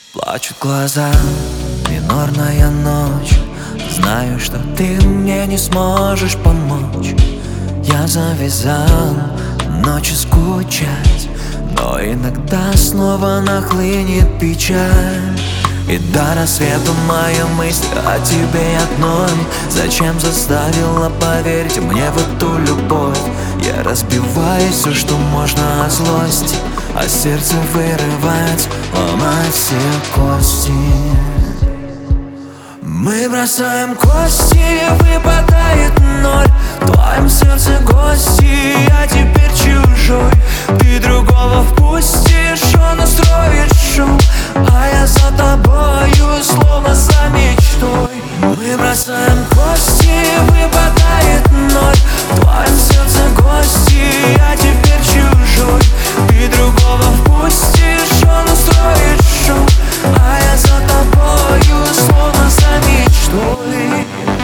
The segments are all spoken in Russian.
Плачут глаза, минорная ночь. Знаю, что ты мне не сможешь помочь. Я завязал ночью скучать, но иногда снова нахлынет печаль. И до рассвета мои мысли о тебе одной. Зачем заставила поверить мне в эту любовь? Я разбиваю все, что можно о злости, а сердце вырывать, ломать все кости. Мы бросаем кости, выпадает ноль. В твоем сердце гости, я теперь чужой. Ты другого впустишь, он устроит шоу, а я за тобою, словно за мечтой. Мы бросаем кости, выпадает ноль. В твоем сердце гости, я теперь чужой. Ты другого впустишь, он устроит шоу, а я за тобою, словно за мечтой.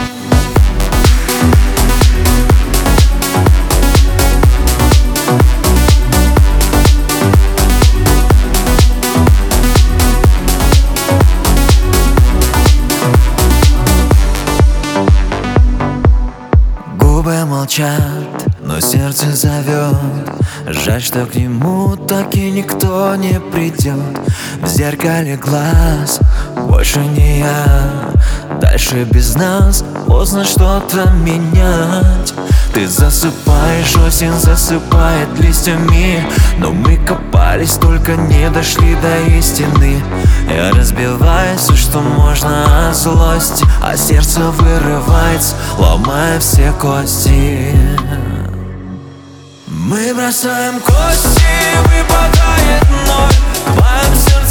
Губы молчат, но сердце зовет. Жаль, что к нему так и никто не придет. В зеркале глаз больше не я. Дальше без нас поздно что-то менять. Ты засыпаешь, осень засыпает листьями, но мы копались, только не дошли до истины. Я разбиваю все, что можно о злости, а сердце вырывается, ломая все кости. Мы бросаем кости, выпадает ноль. В твоем сердце